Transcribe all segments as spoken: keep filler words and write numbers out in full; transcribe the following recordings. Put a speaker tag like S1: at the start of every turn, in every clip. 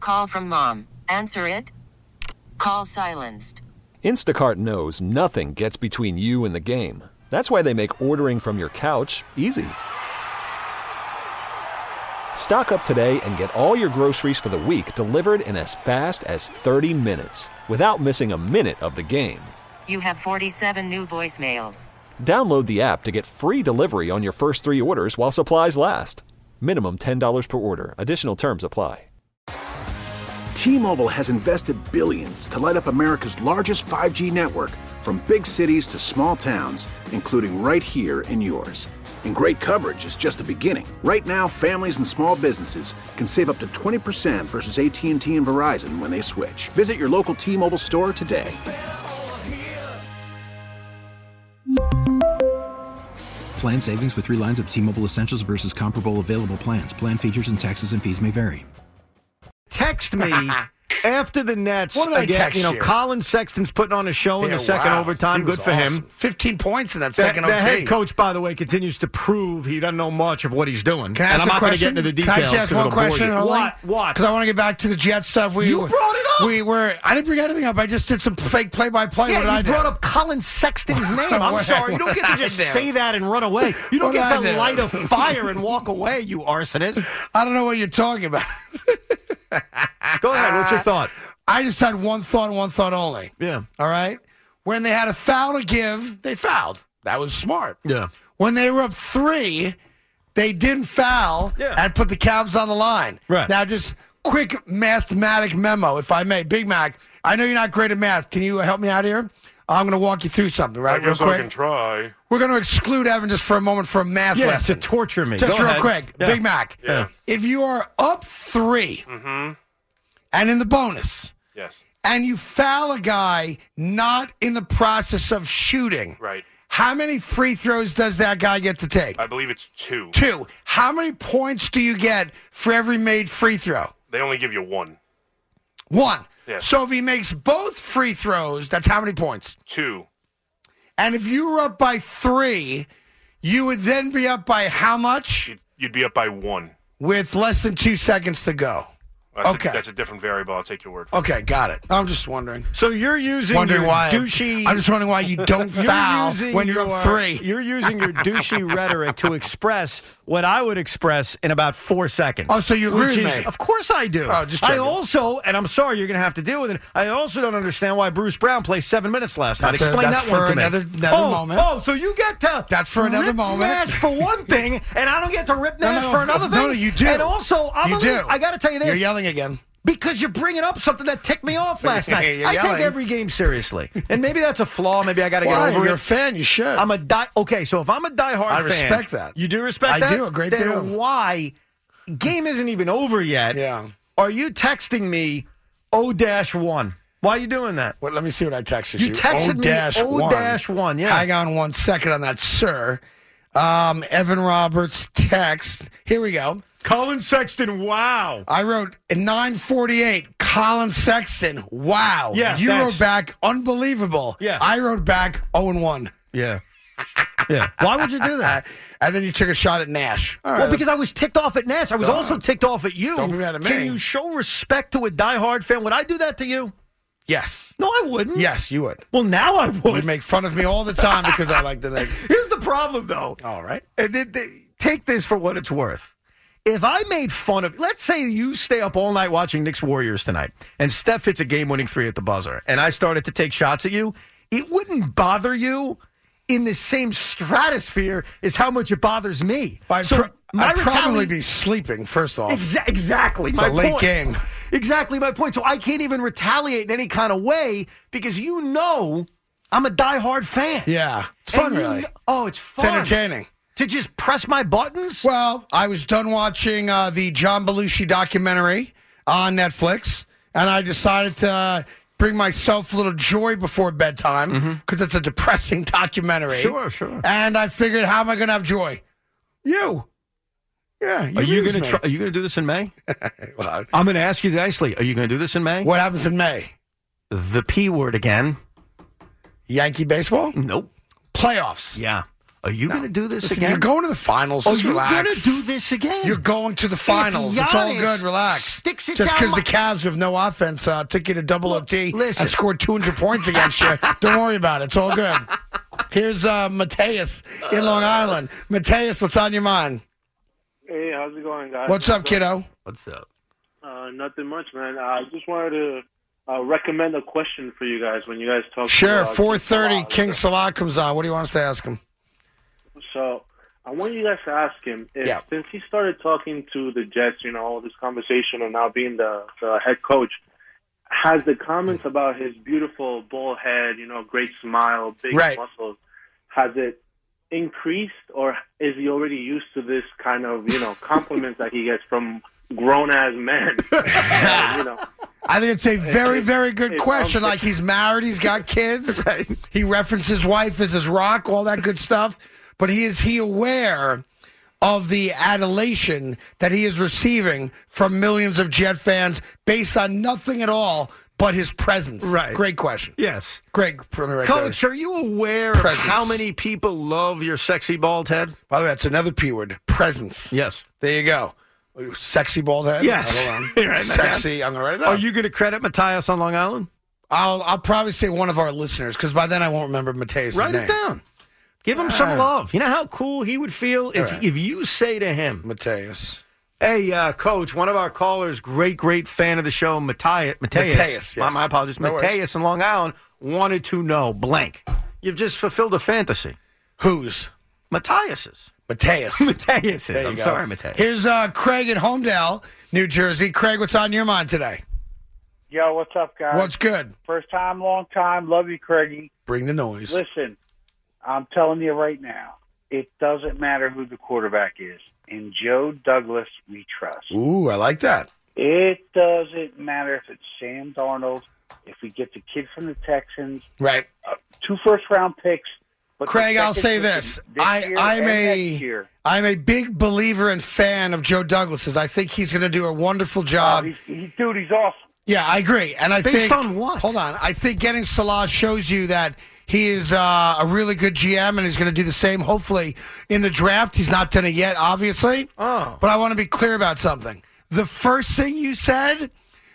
S1: call from mom. Answer it. Call silenced.
S2: Instacart knows nothing gets between you and the game. That's why they make ordering from your couch easy. Stock up today and get all your groceries for the week delivered in as fast as thirty minutes without missing a minute of the game.
S1: You have forty-seven new voicemails.
S2: Download the app to get free delivery on your first three orders while supplies last. Minimum ten dollars per order. Additional terms apply.
S3: T-Mobile has invested billions to light up America's largest five G network, from big cities to small towns, including right here in yours. And great coverage is just the beginning. Right now, families and small businesses can save up to twenty percent versus A T and T and Verizon when they switch. Visit your local T-Mobile store today.
S4: Plan savings with three lines of T-Mobile Essentials versus comparable available plans. Plan features and taxes and fees may vary.
S5: Text me after the Nets.
S6: What did I
S5: again,
S6: text
S5: you know,
S6: you?
S5: Colin Sexton's putting on a show in
S6: Yeah,
S5: the second
S6: wow.
S5: overtime.
S6: He
S5: Good
S6: was
S5: for
S6: awesome.
S5: him.
S6: fifteen points in that
S5: The,
S6: second
S5: the
S6: O T.
S5: head coach, by the way, continues to prove he doesn't know much of what he's doing.
S6: Can I
S5: and
S6: ask
S5: I'm
S6: a
S5: not going to
S6: question?
S5: get into the
S6: Can
S5: details.
S6: I just ask
S5: 'cause
S6: one
S5: it'll bore
S6: question?
S5: you.
S6: Only?
S5: What? What?
S6: Because I want to get back to the Jet stuff. We,
S5: You brought it up.
S6: We were. I didn't bring anything up. I just did some fake play-by-play.
S5: Yeah,
S6: what did
S5: you
S6: I do?
S5: brought up Colin Sexton's name. I'm
S6: What-
S5: sorry. You don't get to
S6: what
S5: just
S6: I do?
S5: say that and run away. You don't
S6: What
S5: get
S6: did
S5: to
S6: I do?
S5: light a fire and walk away, you arsonist.
S6: I don't know what you're talking about.
S5: Go ahead. What's your thought?
S6: I just had one thought and one thought only.
S5: Yeah.
S6: All right? When they had a foul to give, they fouled. That was smart.
S5: Yeah.
S6: When they were up three, they didn't foul
S5: Yeah.
S6: and put the Cavs on the line.
S5: Right.
S6: Now, just quick mathematic memo, if I may. Big Mac, I know you're not great at math. Can you help me out here? I'm going to walk you through something, right?
S7: I guess
S6: real
S7: I
S6: quick.
S7: can try.
S6: We're going to exclude Evan just for a moment for a math
S5: Yeah,
S6: lesson.
S5: to torture me.
S6: Just
S5: Go
S6: real
S5: ahead.
S6: quick.
S5: Yeah.
S6: Big Mac.
S7: Yeah.
S6: If you are up three
S7: Mm-hmm.
S6: and in the bonus,
S7: Yes.
S6: and you foul a guy not in the process of shooting,
S7: Right.
S6: how many free throws does that guy get to take?
S7: I believe it's two.
S6: Two. How many points do you get for every made free throw?
S7: They only give you one.
S6: One.
S7: Yes.
S6: So if he makes both free throws, that's how many points?
S7: Two.
S6: And if you were up by three, you would then be up by how much?
S7: You'd, you'd be up by one.
S6: With less than two seconds to go.
S7: That's
S6: Okay.
S7: A, that's a different variable. I'll take your word.
S6: Okay, got it. I'm just wondering.
S5: So you're using
S6: Wondering
S5: your
S6: why.
S5: douchey...
S6: I'm just wondering why you don't
S5: You're
S6: foul
S5: using
S6: when you're
S5: your-
S6: up three.
S5: You're using your douchey rhetoric to express what I would express in about four seconds.
S6: Oh, so you agree
S5: which
S6: with
S5: is-
S6: me?
S5: Of course I do.
S6: Oh, just
S5: I
S6: checking.
S5: also, and I'm sorry you're going to have to deal with it, I also don't understand why Bruce Brown played seven minutes last night.
S6: That's a-
S5: Explain
S6: that's
S5: that one
S6: for
S5: to me.
S6: another- another
S5: oh,
S6: moment.
S5: Oh, so you get to
S6: That's for another
S5: rip
S6: moment.
S5: Nash for one thing, and I don't get to rip
S6: No,
S5: Nash
S6: no,
S5: for another
S6: no,
S5: thing?
S6: no, you do.
S5: And also, I'm
S6: You
S5: a
S6: do.
S5: little- I got to tell you this.
S6: You're yelling again.
S5: Because you're bringing up something that ticked me off last night.
S6: You're
S5: I
S6: yelling.
S5: take every game seriously. And maybe that's a flaw. Maybe I got to get
S6: Why?
S5: over
S6: You're
S5: it.
S6: a fan. You should.
S5: I'm a die. Okay, so if I'm a diehard
S6: I
S5: fan,
S6: respect that.
S5: You do respect
S6: I
S5: that?
S6: do, a great
S5: then
S6: deal.
S5: Why? Game isn't even over yet.
S6: Yeah.
S5: Are you texting me O dash one? Why are you doing that?
S6: Wait, let me see what I texted
S5: You
S6: you.
S5: texted me
S6: O-dash
S5: O
S6: one.
S5: dash one, yeah.
S6: Hang on one second on that, sir. Um, Evan Roberts text. Here we go.
S5: Colin Sexton, wow.
S6: I wrote in nine forty-eight, Colin Sexton, wow.
S5: Yeah,
S6: You
S5: thanks.
S6: wrote back, unbelievable.
S5: Yeah.
S6: I wrote back, oh and one.
S5: Yeah. Yeah. Why would you do that?
S6: And then you took a shot at Nash. All right.
S5: Well, because I was ticked off at Nash. I was
S6: Don't.
S5: also ticked off at you.
S6: Don't be mad at me.
S5: Can you show respect to a diehard fan? Would I do that to you?
S6: Yes.
S5: No, I wouldn't.
S6: Yes, you would.
S5: Well, now I would.
S6: You'd make fun of me all the time because I like the Knicks.
S5: Here's the problem, though.
S6: All right.
S5: And then, then, take this for what it's worth. If I made fun of, let's say you stay up all night watching Knicks Warriors tonight, and Steph hits a game-winning three at the buzzer, and I started to take shots at you, it wouldn't bother you in the same stratosphere as how much it bothers me.
S6: I'd,
S5: So
S6: pr-
S5: my
S6: I'd probably
S5: retali-
S6: be sleeping, first off.
S5: Exa- exactly.
S6: It's
S5: my
S6: a late
S5: point.
S6: game.
S5: Exactly my point. So I can't even retaliate in any kind of way because you know I'm a diehard fan.
S6: Yeah. It's fun,
S5: And you
S6: really.
S5: kn- oh, it's
S6: It's
S5: fun.
S6: entertaining.
S5: To just press my buttons?
S6: Well, I was done watching uh, the John Belushi documentary on Netflix, and I decided to uh, bring myself a little joy before bedtime because it's a depressing documentary.
S5: Sure, sure.
S6: And I figured, how am I going to have joy? You. Yeah, you
S5: Are you
S6: amuse
S5: going
S6: me.
S5: to try? Are you going to do this in May?
S6: Well,
S5: I'm going to ask you nicely. Are you going to do this in May?
S6: what happens in May?
S5: The P word again?
S6: Yankee baseball?
S5: Nope.
S6: Playoffs.
S5: Yeah. Are you
S6: No.
S5: going to do this
S6: Listen,
S5: again?
S6: You're going to the finals.
S5: Oh,
S6: Just
S5: you're
S6: relax.
S5: going to do this again?
S6: You're going to the finals. It's all
S5: Giannis
S6: good. Relax.
S5: sticks it
S6: Just
S5: down
S6: because
S5: my-
S6: the Cavs with no offense uh, took you to double O T
S5: listen.
S6: and scored two hundred points against you, don't worry about it. It's all good. Here's uh, Mateus in Long Island. Mateus, what's on your mind?
S8: Hey, how's it going, guys?
S6: What's up, kiddo?
S5: What's up?
S8: Uh, nothing much, man. I just wanted to uh, recommend a question for you guys when you guys talk.
S6: Sure,
S8: to, uh,
S6: four thirty,
S8: King
S6: King Salah comes on. What do you want us to ask him?
S8: So I want you guys to ask him if,
S6: Yeah.
S8: since he started talking to the Jets, you know, all this conversation, and now being the, the head coach, has the comments about his beautiful bull head, you know, great smile, big
S6: Right.
S8: muscles, has it increased, or is he already used to this kind of, you know, compliments that he gets from grown-ass men? Uh, you know.
S6: I think it's a very, very good
S8: It's-
S6: question.
S8: um,
S6: Like, he's married, he's got kids.
S5: Right.
S6: He referenced his wife as his rock, all that good stuff. But he is he aware of the adulation that he is receiving from millions of Jet fans based on nothing at all but his presence?
S5: Right.
S6: Great question.
S5: Yes.
S6: Greg, put me right
S5: Coach,
S6: there.
S5: are you aware
S6: Presence.
S5: of how many people love your sexy bald head?
S6: By the way, that's another P word. Presence.
S5: Yes.
S6: There you go. Sexy bald head?
S5: Yes.
S6: Hold on.
S5: You're right, man.
S6: Sexy. I'm going to write it down.
S5: Are you going to credit Matthias on Long Island?
S6: I'll, I'll probably say one of our listeners, because by then I won't remember Mateus'
S5: Write
S6: name.
S5: it down. Give him some
S6: Ah.
S5: love. You know how cool he would feel if,
S6: right.
S5: if you say to him,
S6: Mateus.
S5: hey, uh, Coach, one of our callers, great, great fan of the show, Matthias. Matthias.
S6: Mateus,
S5: My,
S6: yes.
S5: my apologies.
S6: No worries.
S5: Matthias in Long Island wanted to know blank. You've just fulfilled a fantasy.
S6: Whose?
S5: Matthias's.
S6: Mateus.
S5: Matthias's.
S6: There you
S5: I'm
S6: go.
S5: sorry, Matthias.
S6: Here's uh, Craig in Homedale, New Jersey. Craig, what's on your mind today?
S9: Yo, what's up, guys?
S6: What's good?
S9: First time, long time. Love you, Craigie.
S6: Bring the noise.
S9: Listen, I'm telling you right now, it doesn't matter who the quarterback is. In Joe Douglas, we trust.
S6: Ooh, I like that.
S9: It doesn't matter if it's Sam Darnold, if we get the kid from the Texans,
S6: Right.
S9: uh, two first-round picks. But the
S6: Craig, I'll
S9: second
S6: say
S9: pick
S6: this.
S9: this
S6: I,
S9: year
S6: I'm
S9: and
S6: a
S9: next year.
S6: I'm a big believer and fan of Joe Douglas's. I think he's going to do a wonderful
S9: Oh,
S6: job.
S9: he's, he's, dude, he's awesome.
S6: Yeah, I agree. And I
S5: Based
S6: think
S5: on what?
S6: Hold on. I think getting Salah shows you that he is uh, a really good G M and he's going to do the same hopefully in the draft. He's not done it yet, obviously.
S5: Oh.
S6: But I want to be clear about something. The first thing you said,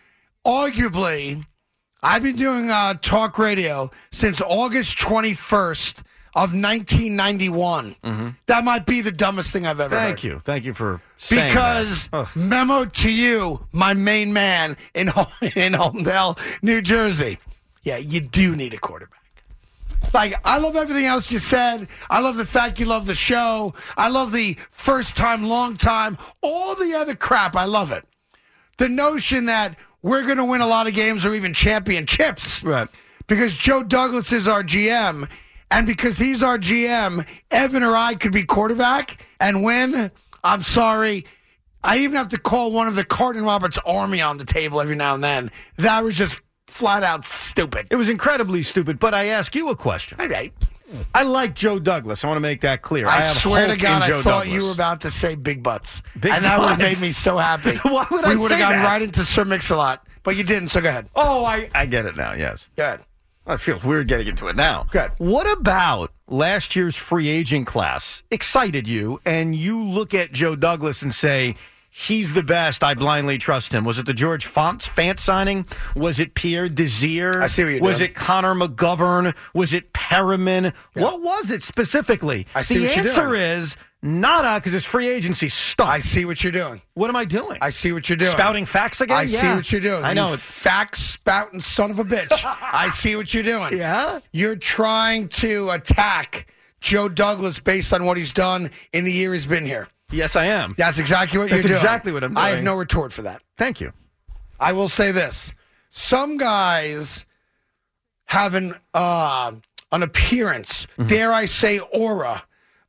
S6: arguably, I've been doing uh, talk radio since August twenty-first of nineteen ninety-one. That might be the dumbest thing I've ever heard.
S5: Thank you. Thank you for saying
S6: Because
S5: that. Ugh.
S6: memo to you, my main man in Ho- in Homedale, New Jersey. Yeah, you do need a quarterback. Like, I love everything else you said. I love the fact you love the show. I love the first time, long time, all the other crap. I love it. The notion that we're going to win a lot of games or even championships.
S5: Right.
S6: Because Joe Douglas is our G M. And because he's our G M, Evan or I could be quarterback and win. I'm sorry. I even have to call one of the Carton Roberts Army on the table every now and then. That was just flat out stupid.
S5: It was incredibly stupid, but I ask you a question.
S6: All right.
S5: I like Joe Douglas. I want to make that clear.
S6: I,
S5: have
S6: swear
S5: hope
S6: to God,
S5: in
S6: I
S5: Joe
S6: thought
S5: Douglas.
S6: you were about to say big butts.
S5: Big
S6: and that would have
S5: butts?
S6: made me so happy.
S5: Why would
S6: we
S5: I
S6: would
S5: say
S6: have gone
S5: that?
S6: right into Sir Mix-a-Lot. But you didn't, so go ahead.
S5: Oh, I, I get it now, yes.
S6: Go ahead.
S5: Well, it feels weird getting into it now.
S6: Good.
S5: What about last year's free agent class excited you, and you look at Joe Douglas and say, he's the best, I blindly trust him? Was it the George Font, Fant signing? Was it Pierre Desir?
S6: I see what you're
S5: Was
S6: doing.
S5: it Connor McGovern? Was it Perriman? What was it specifically?
S6: I see
S5: the
S6: what you're
S5: answer
S6: doing.
S5: is nada, because his free agency stunk.
S6: I see what you're doing.
S5: What am I doing?
S6: I see what you're doing.
S5: Spouting facts again?
S6: I
S5: Yeah.
S6: see what you're doing.
S5: I know.
S6: You fact spouting son of a bitch. I see what you're doing.
S5: Yeah?
S6: You're trying to attack Joe Douglas based on what he's done in the year he's been here.
S5: Yes, I am.
S6: That's exactly what
S5: That's
S6: you're doing.
S5: exactly what I'm
S6: I have
S5: doing.
S6: no retort for that.
S5: Thank you.
S6: I will say this. Some guys have an, uh, an appearance,
S5: Mm-hmm.
S6: dare I say aura,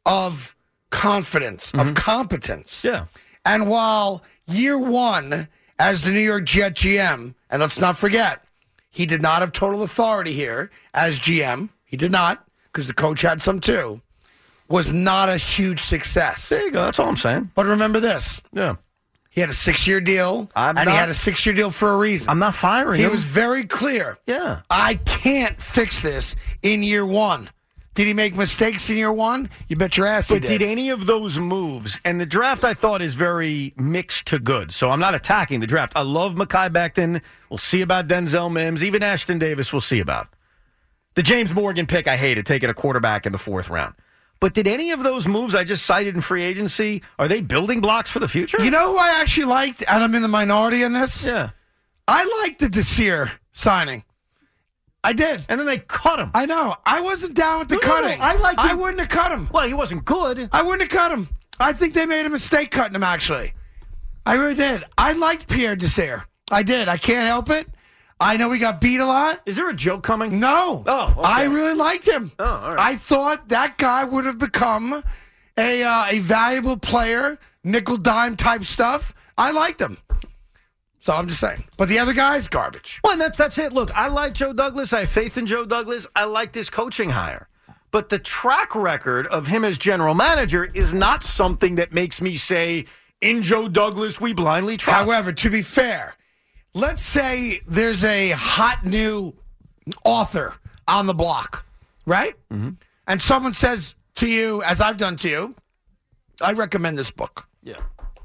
S6: of confidence, of competence.
S5: Mm-hmm. Yeah.
S6: And while year one as the New York Jet G M, and let's not forget, he did not have total authority here as G M. He did not, because the coach had some too, was not a huge success.
S5: There you go. That's all I'm saying.
S6: But remember this.
S5: Yeah.
S6: He had a six-year deal,
S5: I'm
S6: and he
S5: not-
S6: had a six-year deal for a reason.
S5: I'm not firing
S6: He
S5: him.
S6: was very clear.
S5: Yeah.
S6: I can't fix this in year one. Did he make mistakes in year one? You bet your ass he
S5: But
S6: did.
S5: did any of those moves, and the draft I thought is very mixed to good, so I'm not attacking the draft. I love Mekhi Becton. We'll see about Denzel Mims. Even Ashton Davis we'll see about. The James Morgan pick I hated, taking a quarterback in the fourth round. But did any of those moves I just cited in free agency, are they building blocks for the future?
S6: You know who I actually liked, and I'm in the minority in this?
S5: Yeah.
S6: I liked the Desir signing. I did.
S5: And then they cut him.
S6: I know. I wasn't down with the
S5: No, no, no.
S6: cutting.
S5: I liked
S6: I
S5: him.
S6: wouldn't have cut him.
S5: Well, he wasn't good.
S6: I wouldn't have cut him. I think they made a mistake cutting him, actually. I really did. I liked Pierre Desir. I did. I can't help it. I know he got beat a lot.
S5: Is there a joke coming?
S6: No.
S5: Oh, okay.
S6: I really liked him.
S5: Oh, all right.
S6: I thought that guy would have become a uh, a valuable player, nickel dime type stuff. I liked him. So I'm just saying. But the other guy's garbage.
S5: Well, and that's, that's it. Look, I like Joe Douglas. I have faith in Joe Douglas. I like this coaching hire. But the track record of him as general manager is not something that makes me say, in Joe Douglas, we blindly trust.
S6: However, to be fair, let's say there's a hot new author on the block, right? Mm-hmm. And someone says to you, as I've done to you, I recommend this book.
S5: Yeah.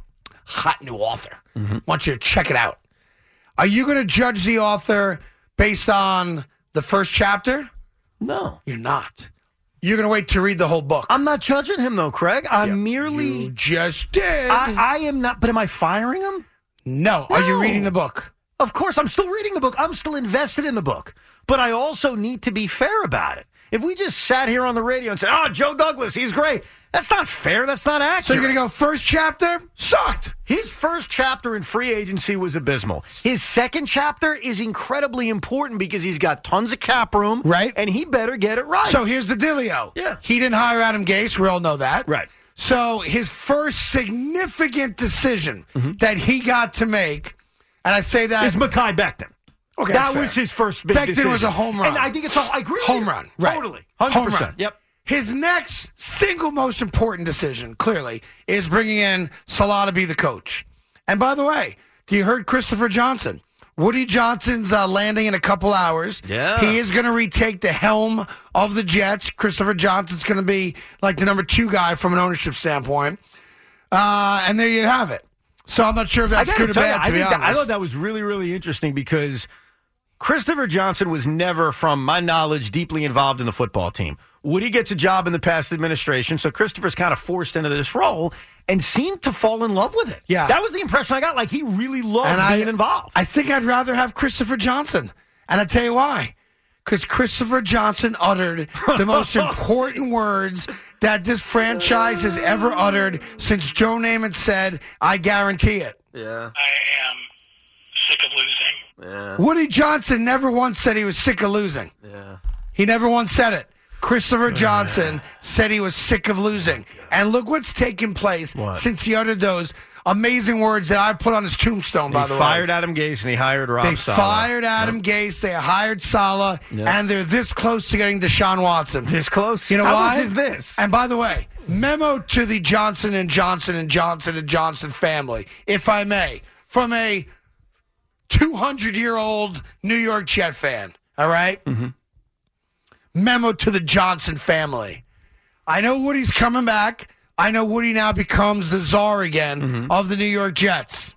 S6: Hot new author. Mm-hmm. I want you to check it out. Are you going to judge the author based on the first chapter?
S5: No.
S6: You're not. You're going to wait to read the whole book.
S5: I'm not judging him, though, Craig. I'm
S6: Yeah,
S5: merely...
S6: You just did.
S5: I, I am not... But am I firing him?
S6: No. Are you
S5: No.
S6: reading the book?
S5: Of course, I'm still reading the book. I'm still invested in the book. But I also need to be fair about it. If we just sat here on the radio and said, oh, Joe Douglas, he's great. That's not fair. That's not accurate.
S6: So you're going to go first chapter? Sucked.
S5: His first chapter in free agency was abysmal. His second chapter is incredibly important because he's got tons of cap room.
S6: Right.
S5: And he better get it right.
S6: So here's the dealio.
S5: Yeah.
S6: He didn't hire Adam Gase. We all know that.
S5: Right.
S6: So his first significant decision
S5: Mm-hmm.
S6: that he got to make, and I say that
S5: is Mekhi Becton.
S6: Okay,
S5: that
S6: that's
S5: was
S6: fair.
S5: his first big
S6: Becton
S5: decision.
S6: was a home run.
S5: And I think it's all, I agree with
S6: home
S5: you.
S6: run, right?
S5: Totally. one hundred percent.
S6: Home run.
S5: Yep.
S6: His next single most important decision, clearly, is bringing in Salah to be the coach. And by the way, you heard Christopher Johnson. Woody Johnson's uh, landing in a couple hours.
S5: Yeah.
S6: He is going to retake the helm of the Jets. Christopher Johnson's going to be like the number two guy from an ownership standpoint. Uh, and there you have it. So I'm not sure if that's
S5: I gotta
S6: good or
S5: tell
S6: bad,
S5: you,
S6: to
S5: I,
S6: be
S5: think that,
S6: honest.
S5: I thought that was really, really interesting because Christopher Johnson was never, from my knowledge, deeply involved in the football team. Woody gets a job in the past administration, so Christopher's kind of forced into this role and seemed to fall in love with it.
S6: Yeah.
S5: That was the impression I got. Like, he really loved
S6: And
S5: being
S6: I,
S5: involved.
S6: I think I'd rather have Christopher Johnson. And I tell you why. Because Christopher Johnson uttered the most important words that this franchise has ever uttered since Joe Namath said, I guarantee it.
S5: Yeah.
S10: I am sick of losing.
S5: Yeah.
S6: Woody Johnson never once said he was sick of losing.
S5: Yeah.
S6: He never once said it. Christopher Johnson said he was sick of losing. And look what's taken place
S5: What?
S6: since he uttered those amazing words that I put on his tombstone, by
S5: He
S6: the way.
S5: fired Adam Gase and he hired Rob
S6: They
S5: Saleh.
S6: fired Adam Gase. They hired Saleh,
S5: Yep.
S6: and they're this close to getting Deshaun Watson.
S5: This close?
S6: You know
S5: How
S6: why?
S5: much is this?
S6: And by the way, memo to the Johnson and Johnson and Johnson and Johnson family, if I may, from a two hundred year old New York Jet fan. All right.
S5: Mm-hmm.
S6: Memo to the Johnson family. I know Woody's coming back. I know Woody now becomes the czar again
S5: Mm-hmm.
S6: of the New York Jets.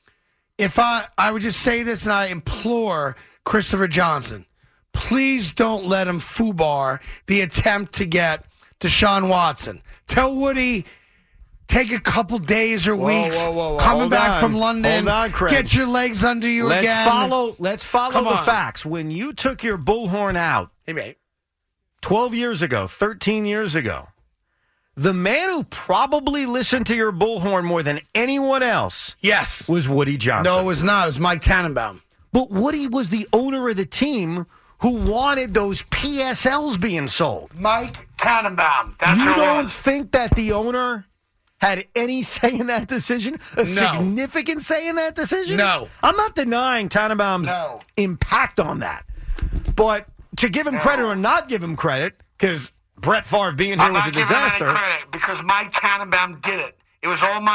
S6: If I, I would just say this, and I implore Christopher Johnson, please don't let him foobar the attempt to get Deshaun Watson. Tell Woody, take a couple days or
S5: Whoa,
S6: weeks,
S5: whoa, whoa, whoa.
S6: coming
S5: Hold
S6: back
S5: on.
S6: from London,
S5: Hold on, Craig.
S6: get your legs under you
S5: Let's
S6: again.
S5: follow. Let's follow
S6: Come
S5: the
S6: on.
S5: facts. When you took your bullhorn out
S6: Hey, mate.
S5: twelve years ago, thirteen years ago, the man who probably listened to your bullhorn more than anyone else
S6: Yes.
S5: was Woody Johnson.
S6: No, it was not. It was Mike Tannenbaum.
S5: But Woody was the owner of the team who wanted those P S Ls being sold.
S6: Mike Tannenbaum. That's
S5: you
S6: who it
S5: don't
S6: was.
S5: think that the owner had any say in that decision? A
S6: No.
S5: significant say in that decision?
S6: No.
S5: I'm not denying Tannenbaum's
S6: No.
S5: impact on that. But to give him credit or not give him credit, because Brett Favre being here
S6: I'm
S5: was
S6: not
S5: a
S6: giving him any
S5: disaster.
S6: credit because Mike Tannenbaum did it. It was all Mike.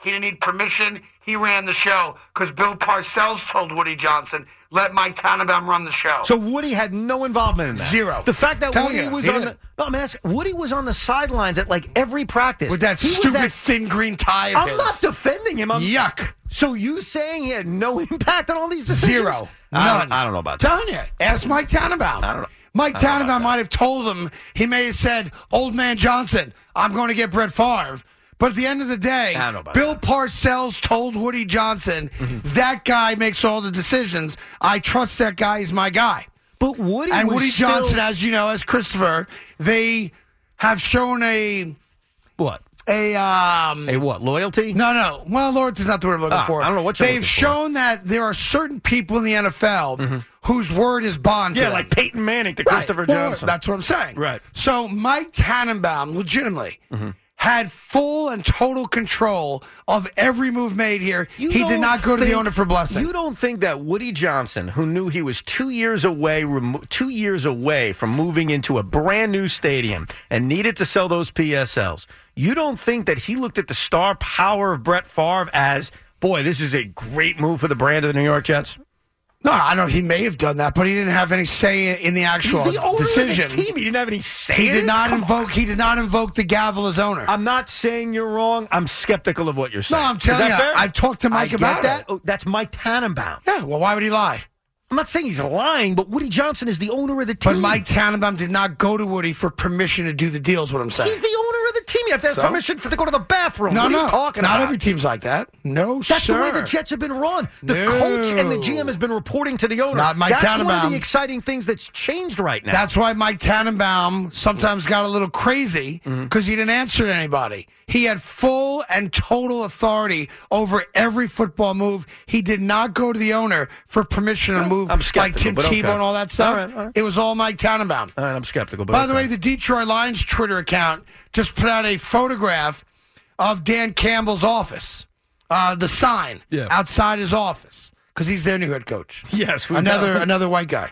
S6: He didn't need permission. He ran the show because Bill Parcells told Woody Johnson, let Mike Tannenbaum run the show.
S5: So Woody had no involvement in that.
S6: Zero.
S5: The fact that
S6: Telling
S5: Woody
S6: you,
S5: was
S6: he
S5: on
S6: didn't.
S5: the no, I'm asking, Woody was on the sidelines at like every practice
S6: With that
S5: He was
S6: stupid
S5: at-
S6: thin green tie of
S5: I'm
S6: his.
S5: not defending him. I'm,
S6: Yuck.
S5: So you saying he had no impact on all these decisions?
S6: Zero.
S5: I
S6: None.
S5: don't, I don't know about that.
S6: Telling you. Ask Mike Tannenbaum.
S5: I don't know.
S6: Mike
S5: I don't know about
S6: Tannenbaum
S5: that.
S6: might have told him, he may have said, old man Johnson, I'm going to get Brett Favre. But at the end of the day,
S5: I don't know about
S6: Bill
S5: that.
S6: Parcells told Woody Johnson, that guy makes all the decisions. I trust that guy. He's my guy.
S5: But Woody
S6: And
S5: was
S6: Woody
S5: still-
S6: Johnson, as you know, as Christopher, they have shown a
S5: What?
S6: a um
S5: A what? Loyalty?
S6: no, no. Well, loyalty's not the word I'm looking
S5: Ah,
S6: for.
S5: I don't know what you're
S6: They've
S5: looking for.
S6: shown that there are certain people in the N F L whose word is bond to
S5: Yeah,
S6: them.
S5: like Peyton Manning to
S6: Right.
S5: Christopher
S6: Well,
S5: Johnson.
S6: That's what I'm saying.
S5: Right.
S6: So Mike Tannenbaum, legitimately, had full and total control of every move made here.
S5: You
S6: he did
S5: don't
S6: not go to the
S5: think-
S6: owner for blessing.
S5: You don't think that Woody Johnson, who knew he was two years away, remo- two years away from moving into a brand new stadium and needed to sell those P S Ls, you don't think that he looked at the star power of Brett Favre as, boy, this is a great move for the brand of the New York Jets?
S6: No, I know he may have done that, but he didn't have any say in the actual
S5: He's the owner
S6: decision.
S5: of the team. He didn't have any say.
S6: He
S5: in
S6: did
S5: it?
S6: not
S5: Come
S6: invoke.
S5: on.
S6: He did not invoke the gavel as owner.
S5: I'm not saying you're wrong. I'm skeptical of what you're saying.
S6: No, I'm
S5: Is
S6: telling
S5: that
S6: you,
S5: fair?
S6: I've talked to Mike
S5: I get
S6: about
S5: that.
S6: it.
S5: Oh, that's Mike Tannenbaum.
S6: Yeah, well, why would he lie?
S5: I'm not saying he's lying, but Woody Johnson is the owner of the team.
S6: But Mike Tannenbaum did not go to Woody for permission to do the deal, is what I'm saying.
S5: He's the owner of the team. You have to have
S6: So?
S5: permission for to go to the bathroom.
S6: no,
S5: what
S6: no,
S5: are you talking
S6: not
S5: about?
S6: every team's like that. No,
S5: That's
S6: sir.
S5: the way the Jets have been run. The
S6: No.
S5: coach and the G M has been reporting to the owner.
S6: Not Mike
S5: That's one of
S6: Tannenbaum.
S5: the exciting things that's changed right now.
S6: That's why Mike Tannenbaum sometimes got a little crazy because
S5: Mm-hmm.
S6: he didn't answer to anybody. He had full and total authority over every football move. He did not go to the owner for permission to move
S5: I'm
S6: like
S5: skeptical,
S6: Tim
S5: but
S6: Tebow
S5: okay.
S6: and all that stuff.
S5: All right, all right.
S6: It was all Mike Tannenbaum.
S5: All right, I'm skeptical. But
S6: By the
S5: okay.
S6: way, the Detroit Lions Twitter account just put out a photograph of Dan Campbell's office, uh, the sign
S5: Yeah.
S6: outside his office, because he's their new head coach.
S5: Yes, we
S6: another
S5: know.
S6: another white guy.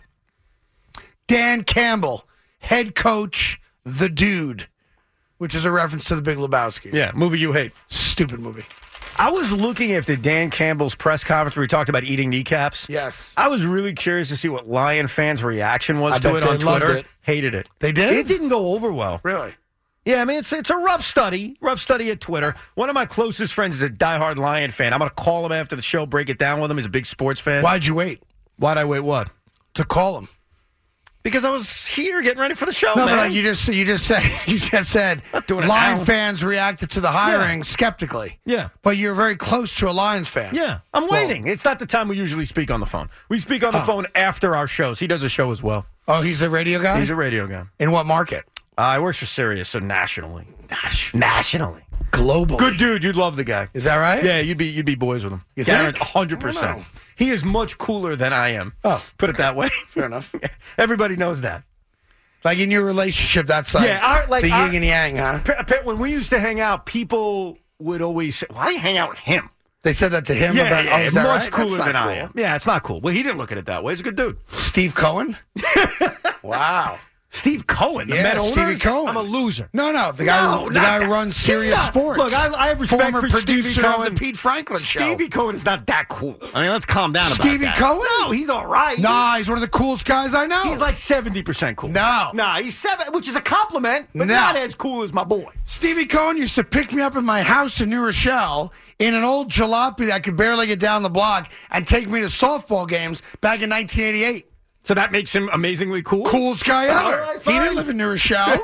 S6: Dan Campbell, head coach, the dude, which is a reference to the Big Lebowski.
S5: Yeah, movie you hate.
S6: Stupid movie.
S5: I was looking after Dan Campbell's press conference where he talked about eating kneecaps.
S6: Yes.
S5: I was really curious to see what Lion fans' reaction was
S6: I
S5: to
S6: bet
S5: it on
S6: they loved
S5: Twitter.
S6: it.
S5: Hated it.
S6: They did?
S5: It didn't go over well.
S6: Really?
S5: Yeah, I mean, it's it's a rough study, rough study at Twitter. One of my closest friends is a diehard Lion fan. I'm going to call him after the show, break it down with him. He's a big sports fan.
S6: Why'd you wait
S5: Why'd I wait what?
S6: to call him?
S5: Because I was here getting ready for the show,
S6: No,
S5: man.
S6: but like you just you just said you just said
S5: Not doing it
S6: Lion
S5: now.
S6: fans reacted to the hiring skeptically.
S5: Yeah.
S6: But you're very close to a Lions fan.
S5: Yeah, I'm
S6: Well-
S5: waiting. It's not the time we usually speak on the phone. We speak on the
S6: Oh.
S5: phone after our shows. He does a show as well.
S6: Oh, he's a radio guy?
S5: He's a radio guy.
S6: In what market?
S5: Uh, he works for Sirius, so nationally. Nationally.
S6: Globally.
S5: Good dude. You'd love the guy.
S6: Is that right?
S5: Yeah, you'd be you'd be boys with him.
S6: You think?
S5: one hundred
S6: I don't
S5: percent.
S6: know.
S5: He is much cooler than I am.
S6: Oh.
S5: Put it that way.
S6: Fair enough.
S5: Everybody knows that.
S6: Like in your relationship, that's like,
S5: Yeah, our- like
S6: the
S5: our-
S6: yin and yang, huh?
S5: Pe- Pe- When we used to hang out, people would always say, why do you hang out with him?
S6: They said that to him
S5: Yeah,
S6: about
S5: yeah,
S6: oh, is that
S5: much
S6: right?
S5: cooler
S6: That's
S5: than
S6: not
S5: I
S6: cool.
S5: am. Yeah, it's not cool. Well, he didn't look at it that way. He's a good dude.
S6: Steve Cohen? Wow.
S5: Steve Cohen, the
S6: Yeah,
S5: Met owner?
S6: Stevie Cohen.
S5: I'm a loser.
S6: No, no, the guy,
S5: No,
S6: who, the
S5: not
S6: guy who
S5: that.
S6: runs
S5: He's
S6: Sirius
S5: not-
S6: Sports.
S5: Look, I, I have respect
S6: Former
S5: for Stevie
S6: producer
S5: Cohen.
S6: of the Pete Franklin Show.
S5: Stevie Cohen is not that cool. I mean, let's calm down about
S6: Stevie
S5: that.
S6: Cohen?
S5: No, he's all right.
S6: Nah, he's one of the coolest guys I know.
S5: He's like seventy percent cool.
S6: No.
S5: Nah, he's seven, which is a compliment, but
S6: No.
S5: not as cool as my boy.
S6: Stevie Cohen used to pick me up in my house in New Rochelle in an old jalopy that could barely get down the block and take me to softball games back in nineteen eighty-eight.
S5: So that makes him amazingly cool?
S6: Coolest guy ever.
S5: All right,
S6: he
S5: fine.
S6: didn't live in New Rochelle.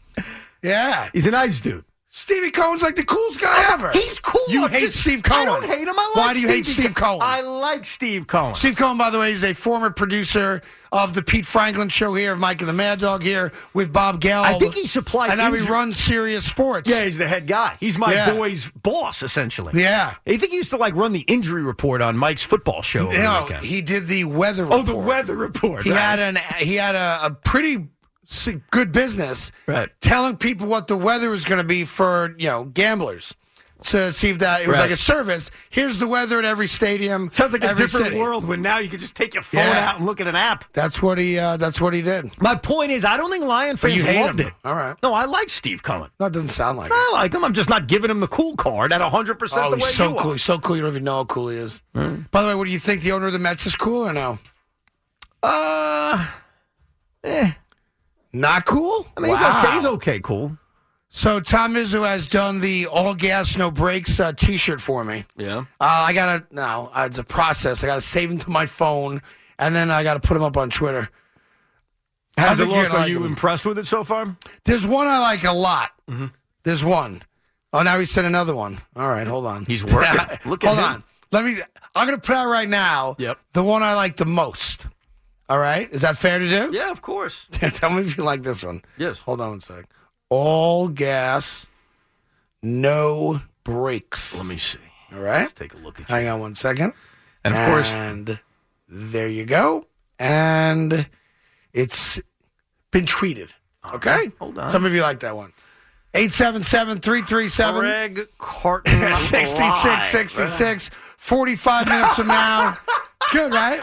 S6: Yeah.
S5: He's a nice dude.
S6: Stevie Cohen's like the coolest guy ever.
S5: He's cool.
S6: You
S5: I'm
S6: hate
S5: just-
S6: Steve Cohen.
S5: I don't hate him. I like
S6: Why do you hate
S5: Stevie
S6: Steve
S5: Co-
S6: Cohen?
S5: I like Steve Cohen.
S6: Steve Cohen, by the way, is a former producer of the Pete Franklin Show here, of Mike and the Mad Dog here with Bob Gelb.
S5: I think he supplied
S6: And now he
S5: injury-
S6: runs Sirius Sports.
S5: Yeah, he's the head guy. He's my
S6: Yeah.
S5: boy's boss, essentially.
S6: Yeah.
S5: I think he used to like run the injury report on Mike's football show. Over the
S6: No,
S5: weekend.
S6: he did the weather
S5: Oh,
S6: report.
S5: the weather report.
S6: He
S5: right.
S6: had an he had a, a pretty s- good business
S5: Right.
S6: telling people what the weather was going to be for, you know, gamblers. to see if that it was
S5: Right.
S6: like a service. Here's the weather at every stadium.
S5: Sounds like a
S6: every
S5: different
S6: city.
S5: world when now you can just take your phone
S6: Yeah.
S5: out and look at an app.
S6: That's what he. Uh, that's what he did.
S5: My point is, I don't think Lion
S6: But
S5: fans
S6: you hate
S5: loved
S6: him.
S5: it.
S6: All right.
S5: No, I like Steve Cohen.
S6: No, it doesn't sound like it.
S5: I like him. I'm just not giving him the cool card at one hundred percent
S6: Oh,
S5: the way
S6: he's so
S5: you
S6: cool.
S5: are.
S6: He's so cool. You don't even know how cool he is. By the way, what do you think? The owner of the Mets is cool or no?
S5: Uh, eh.
S6: Not cool.
S5: I mean,
S6: Wow.
S5: he's okay. He's okay, cool.
S6: So Tom Izzo has done the all gas no brakes uh, T-shirt for me.
S5: Yeah.
S6: Uh, I gotta no, uh, it's a process. I gotta save them to my phone, and then I gotta put them up on Twitter. I
S5: How's it
S6: think you're
S5: look?
S6: gonna
S5: Are
S6: like
S5: you
S6: them.
S5: impressed with it so far?
S6: There's one I like a lot.
S5: Mm-hmm.
S6: There's one. Oh, now he said another one. All right, hold on.
S5: He's working. Look at
S6: hold
S5: him.
S6: on. Let me. I'm gonna put out right now.
S5: Yep.
S6: The one I like the most. All right, is that fair to do?
S5: Yeah, of course.
S6: Tell me if you like this one.
S5: Yes.
S6: Hold on one sec. All gas, no brakes.
S5: Let me see.
S6: All right.
S5: Let's take a look at you.
S6: Hang on one second.
S5: And of course,
S6: And there you go. And it's been tweeted. Okay?
S5: hold on.
S6: Some of you like that one. eight seven seven, three three seven,
S5: Greg Carton
S6: sixty-six sixty-six. forty-five minutes from now. It's good, right?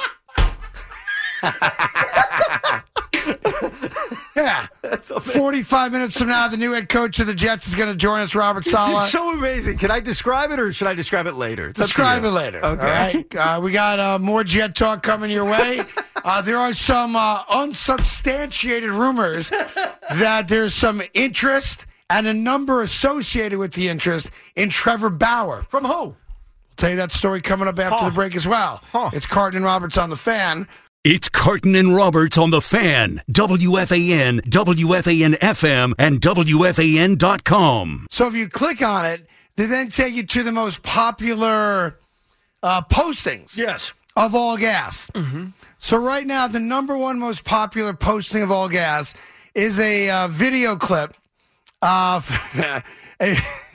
S6: Yeah. forty-five minutes from now, the new head coach of the Jets is going to join us, Robert
S5: This
S6: Saleh.
S5: is so amazing. Can I describe it or should I describe it later? It's up to
S6: Describe
S5: you.
S6: it later.
S5: Okay.
S6: All right. Uh, we got uh, more Jet talk coming your way. Uh, there are some uh, unsubstantiated rumors that there's some interest and a number associated with the interest in Trevor Bauer.
S5: From who?
S6: I'll tell you that story coming up after
S5: Huh.
S6: the break as well.
S5: Huh.
S6: It's Carton and Roberts on the Fan.
S11: It's Carton and Roberts on the Fan, W F A N, W F A N F M, and W F A N dot com.
S6: So if you click on it, they then take you to the most popular uh, postings
S5: Yes.
S6: of all gas. So right now, the number one most popular posting of all gas is a uh, video clip of a,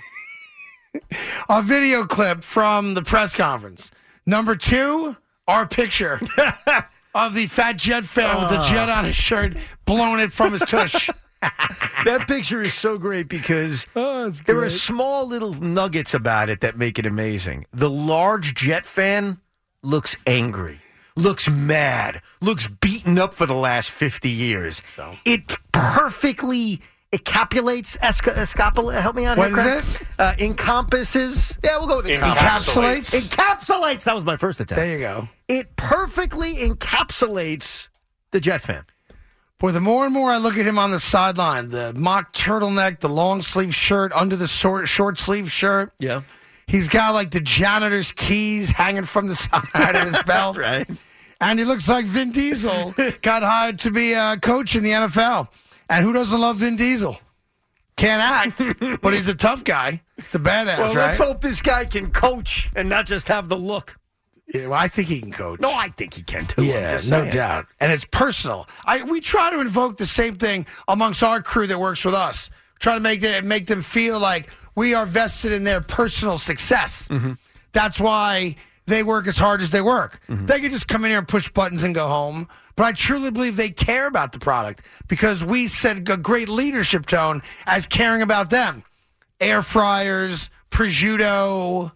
S6: a video clip from the press conference. Number two, our picture of the fat Jet fan with the Jet on his shirt, blowing it from his tush.
S5: That picture is so great because
S6: Oh, it's
S5: there are
S6: great.
S5: small little nuggets about it that make it amazing. The large Jet fan looks angry, looks mad, looks beaten up for the last fifty years.
S6: So.
S5: It perfectly encapsulates, esca, escapula, help me out
S6: What
S5: here,
S6: is
S5: Craig? Uh, encompasses. Yeah, we'll go with
S6: Encapsulates?
S5: Encapsulates. That was my first attempt.
S6: There you go.
S5: It perfectly encapsulates the Jet fan.
S6: Boy, the more and more I look at him on the sideline, the mock turtleneck, the long sleeve shirt under the short, short sleeve shirt.
S5: Yeah.
S6: He's got like the janitor's keys hanging from the side of his belt.
S5: Right.
S6: And he looks like Vin Diesel got hired to be a coach in the N F L. And who doesn't love Vin Diesel? Can't act, but he's a tough guy. He's a badass,
S5: Well,
S6: right?
S5: let's hope this guy can coach and not just have the look.
S6: Yeah, well, I think he can coach.
S5: No, I think he can too. I'm
S6: Yeah,
S5: just
S6: no
S5: saying.
S6: doubt. And it's personal. I we try to invoke the same thing amongst our crew that works with us. Try to make them make them feel like we are vested in their personal success.
S5: Mm-hmm.
S6: That's why they work as hard as they work.
S5: Mm-hmm.
S6: They can just come in here and push buttons and go home. But I truly believe they care about the product because we set a great leadership tone as caring about them. Air fryers, prosciutto,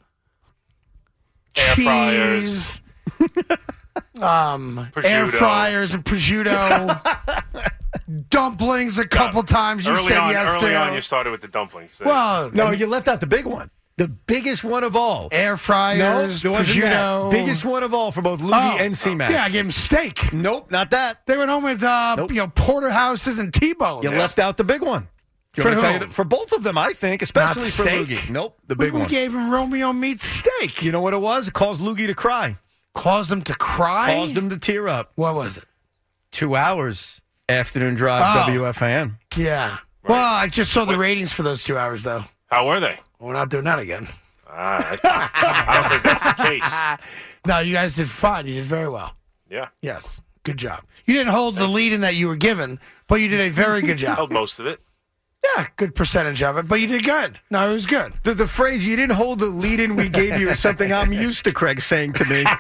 S7: Air
S6: cheese, um, air
S7: Prosciutto.
S6: fryers and prosciutto, dumplings a couple times. You
S7: early
S6: said
S7: on,
S6: yes
S7: early
S6: to.
S7: on, you started with the dumplings. So-
S6: Well,
S5: No, you left out the big one. The biggest one of all.
S6: air fryers,
S5: there wasn't that.
S6: prosciutto.
S5: Biggest one of all for both Loogie
S6: Oh,
S5: and C-Mac.
S6: Yeah, I gave him steak.
S5: Nope, not that.
S6: They went home with uh,
S5: Nope.
S6: you know porterhouses and T-bones.
S5: You left out the big one. You
S6: For
S5: want me to tell
S6: who?
S5: you that- for both of them, I think, especially
S6: Not
S5: for
S6: steak?
S5: Loogie. Nope, the
S6: We-
S5: big
S6: we
S5: one.
S6: gave him Romeo meat steak.
S5: You know what it was? It caused Loogie to cry.
S6: Caused him to cry.
S5: Caused him to tear up.
S6: What was it?
S5: Two hours afternoon drive,
S6: Oh.
S5: W F A N.
S6: Yeah. Well, I just saw the ratings for those two hours, though.
S7: How were they?
S6: We're not doing that again.
S7: Ah, I, I don't think that's the case.
S6: No, you guys did fine. You did very well.
S7: Yeah,
S6: Yes. Good job. You didn't hold the lead in that you were given, but you did a very good job.
S7: held most of it.
S6: Yeah, good percentage of it, but you did good. No, it was good.
S5: The, the phrase, you didn't hold the lead in we gave you, is something I'm used to Craig saying to me.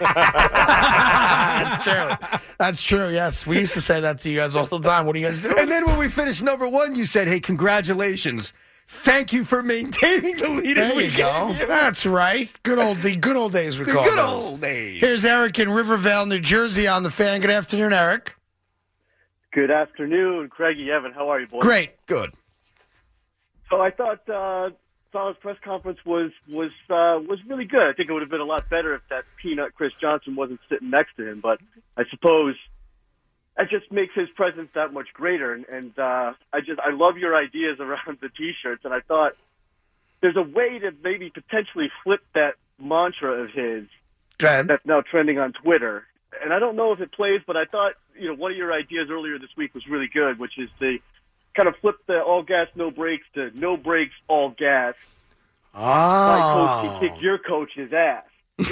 S6: That's true. That's true, yes. We used to say that to you guys all the time. What do you guys do?
S5: And then when we finished number one, you said, hey, congratulations. Thank you for maintaining the lead.
S6: There
S5: we
S6: you go.
S5: can.
S6: That's right. Good old the good old days we
S5: The
S6: call
S5: good
S6: those.
S5: old days.
S6: Here's Eric in Rivervale, New Jersey on the Fan. Good afternoon, Eric.
S12: Good afternoon, Craigie, Evan. How are you, boys?
S6: Great.
S5: Good.
S12: So I thought uh, Saleh's press conference was was uh, was really good. I think it would have been a lot better if that peanut Chris Johnson wasn't sitting next to him. But I suppose that just makes his presence that much greater. And, and uh, I just I love your ideas around the T-shirts. And I thought there's a way to maybe potentially flip that mantra of his that's now trending on Twitter. And I don't know if it plays, but I thought, you know, one of your ideas earlier this week was really good, which is to kind of flip the all gas, no brakes to no brakes, all gas.
S6: Oh.
S12: My coach can kick your coach's ass.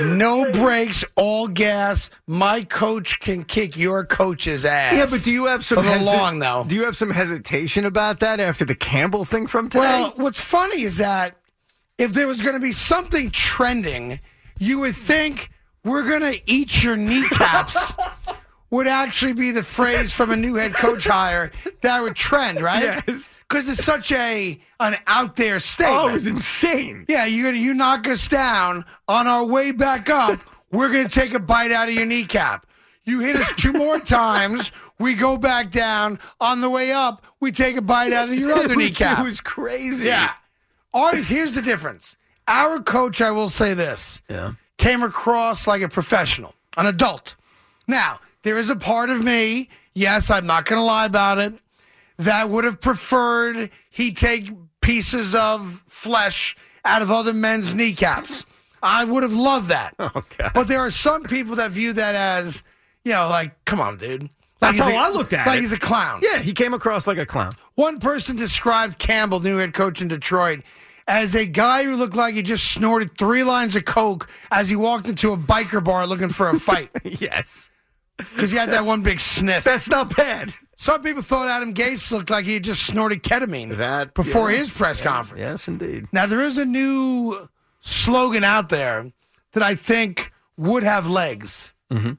S6: No brakes, all gas. My coach can kick your coach's ass.
S5: Yeah, but do you have some
S6: It's a little
S5: hesi-
S6: long though?
S5: Do you have some hesitation about that after the Campbell thing from today?
S6: Well, what's funny is that if there was going to be something trending, you would think we're going to eat your kneecaps would actually be the phrase from a new head coach hire that would trend, right?
S5: Yes.
S6: Because it's such a an out there statement.
S5: Oh, it was insane.
S6: Yeah, you you knock us down on our way back up. We're going to take a bite out of your kneecap. You hit us two more times. We go back down. On the way up, we take a bite out of your other
S5: It was-
S6: kneecap.
S5: It was crazy.
S6: Yeah. Our, here's the difference. Our coach, I will say this,
S5: Yeah.
S6: came across like a professional, an adult. Now, there is a part of me, yes, I'm not going to lie about it, that would have preferred he take pieces of flesh out of other men's kneecaps. I would have loved that.
S5: Okay.
S6: But there are some people that view that as, you know, like, come on, dude. Like
S5: That's
S6: he's
S5: how
S6: a-
S5: I looked at
S6: like
S5: it.
S6: he's a clown.
S5: Yeah, he came across like a clown.
S6: One person described Campbell, the new head coach in Detroit, as a guy who looked like he just snorted three lines of coke as he walked into a biker bar looking for a fight.
S5: Yes.
S6: Because he had that one big sniff.
S5: That's not bad.
S6: Some people thought Adam Gase looked like he had just snorted ketamine
S5: That
S6: before
S5: yeah.
S6: his press
S5: Yeah.
S6: conference.
S5: Yes, indeed.
S6: Now, there is a new slogan out there that I think would have legs.
S5: Mm-hmm.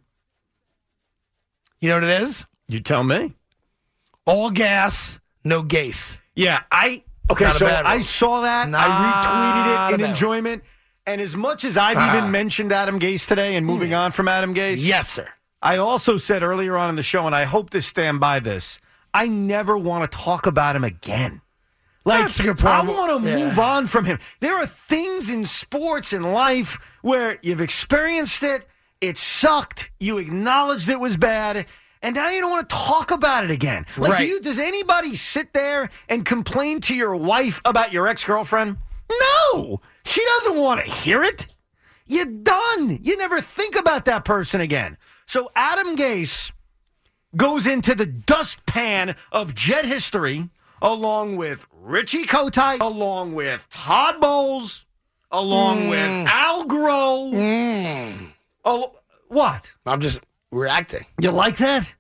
S6: You know what it is?
S5: You tell me.
S6: All gas, no Gase.
S5: Yeah, I okay.
S6: not a
S5: So
S6: bad one.
S5: I saw that.
S6: Not
S5: I
S6: a
S5: retweeted it in
S6: bad
S5: enjoyment. And as much as I've
S6: Ah.
S5: even mentioned Adam Gase today and moving on from Adam Gase,
S6: Yes, sir.
S5: I also said earlier on in the show, and I hope to stand by this, I never want to talk about him again. Like,
S6: That's a good point.
S5: I want to
S6: Yeah.
S5: move on from him. There are things in sports and life where you've experienced it, it sucked, you acknowledged it was bad, and now you don't want to talk about it again. Like,
S6: Right.
S5: do you, does anybody sit there and complain to your wife about your ex-girlfriend? No! She doesn't want to hear it. You're done. You never think about that person again. So Adam Gase goes into the dustpan of Jet history along with Richie Kotite, along with Todd Bowles, along
S6: Mm.
S5: with Al Groh.
S6: Mm.
S5: Oh, what?
S6: I'm just reacting.
S5: You like that?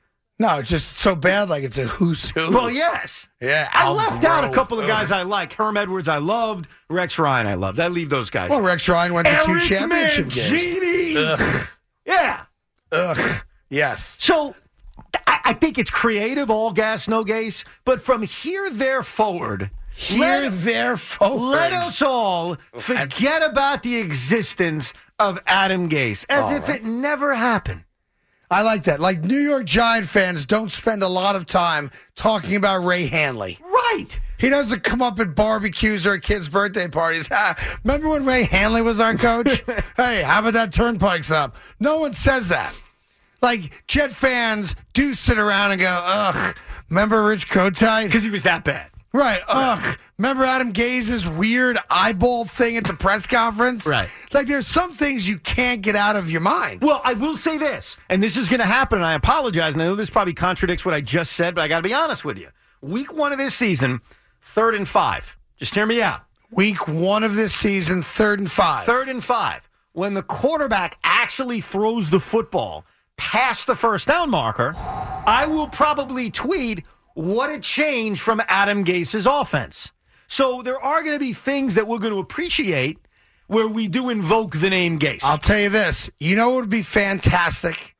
S6: No, it's just so bad, like it's a who's who.
S5: Well, yes.
S6: Yeah,
S5: I
S6: Al
S5: left out a
S6: Groh.
S5: couple of guys
S6: Ugh.
S5: I like. Herm Edwards I loved. Rex Ryan I loved. I leave those guys.
S6: Well, Rex Ryan went to two
S5: Eric
S6: championship games.
S5: Mangini.
S6: Ugh.
S5: Yeah.
S6: Ugh. Yes.
S5: So I, I think it's creative, all gas, no gas. But from here, there forward,
S6: Here,
S5: let,
S6: there, forward.
S5: let us all forget about the existence of Adam Gase as
S6: All
S5: if
S6: right.
S5: it never happened.
S6: I like that. Like New York Giant fans don't spend a lot of time talking about Ray Hanley.
S5: Right.
S6: He doesn't come up at barbecues or at kids' birthday parties. Ah, remember when Ray Hanley was our coach? Hey, how about that Turnpikes up? No one says that. Like, Jet fans do sit around and go, ugh, remember Rich Kotite?
S5: Because he was that bad.
S6: Right, ugh. Remember Adam Gaze's weird eyeball thing at the press conference?
S5: Right.
S6: Like, there's some things you can't get out of your mind.
S5: Well, I will say this, and this is going to happen, and I apologize, and I know this probably contradicts what I just said, but I got to be honest with you. Week one of this season, third and five. Just hear me out.
S6: Week one of this season, third and five.
S5: Third and five. When the quarterback actually throws the football past the first down marker, I will probably tweet what a change from Adam Gase's offense. So there are going to be things that we're going to appreciate where we do invoke the name Gase.
S6: I'll tell you this. You know what would be fantastic?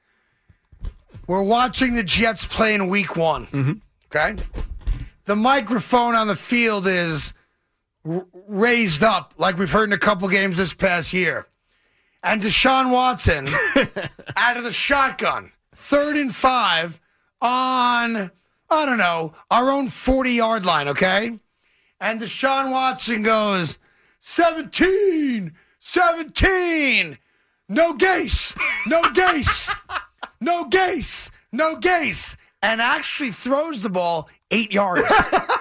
S6: We're watching the Jets play in week one.
S5: Mm-hmm.
S6: Okay? The microphone on the field is r- raised up like we've heard in a couple games this past year. And Deshaun Watson out of the shotgun, third and five on, I don't know, our own forty-yard line, okay? And Deshaun Watson goes, seventeen, seventeen, no Gase, no Gase, no Gase, no Gase, and actually throws the ball eight yards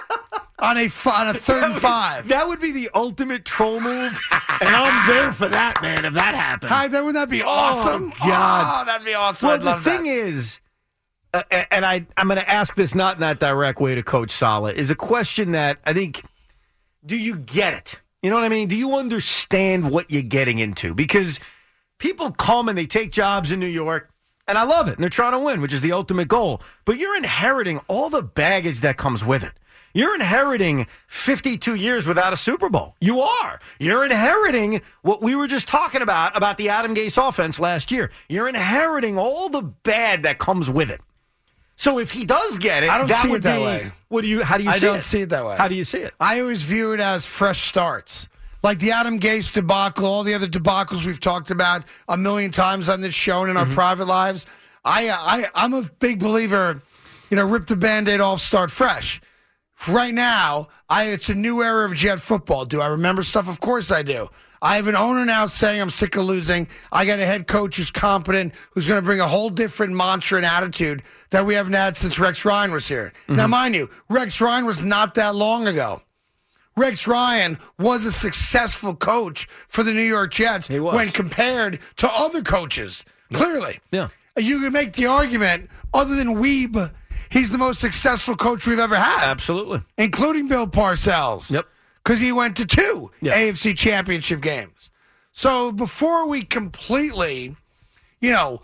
S6: on a on a third and five.
S5: That would be the ultimate troll move, and I'm there for that, man, if that happens.
S6: Hi, that, wouldn't that be awesome?
S5: Oh, God.
S6: Oh, that'd be awesome.
S5: Well,
S6: I'd
S5: the
S6: love
S5: thing
S6: that.
S5: is, uh, and I, I'm going to ask this not in that direct way to Coach Saleh, is a question that I think, do you get it? You know what I mean? Do you understand what you're getting into? Because people come and they take jobs in New York, and I love it, and they're trying to win, which is the ultimate goal. But you're inheriting all the baggage that comes with it. You're inheriting fifty-two years without a Super Bowl. You are. You're inheriting what we were just talking about, about the Adam Gase offense last year. You're inheriting all the bad that comes with it. So if he does get it,
S6: I don't
S5: that
S6: see
S5: would
S6: it that
S5: be,
S6: way.
S5: What do you? How do you
S6: I
S5: see it?
S6: don't see it that way.
S5: How do you see it?
S6: I always view it as fresh starts. Like the Adam Gase debacle, all the other debacles we've talked about a million times on this show and in our
S5: Mm-hmm.
S6: private lives. I, I, I'm a big believer, you know, rip the Band-Aid off, start fresh. Right now, I it's a new era of Jet football. Do I remember stuff? Of course I do. I have an owner now saying I'm sick of losing. I got a head coach who's competent, who's going to bring a whole different mantra and attitude that we haven't had since Rex Ryan was here.
S5: Mm-hmm.
S6: Now, mind you, Rex Ryan was not that long ago. Rex Ryan was a successful coach for the New York Jets when compared to other coaches. Clearly.
S5: Yeah.
S6: You can make the argument, other than Weeb, he's the most successful coach we've ever had.
S5: Absolutely.
S6: Including Bill Parcells.
S5: Yep.
S6: Because he went to two
S5: Yep.
S6: A F C championship games. So before we completely, you know,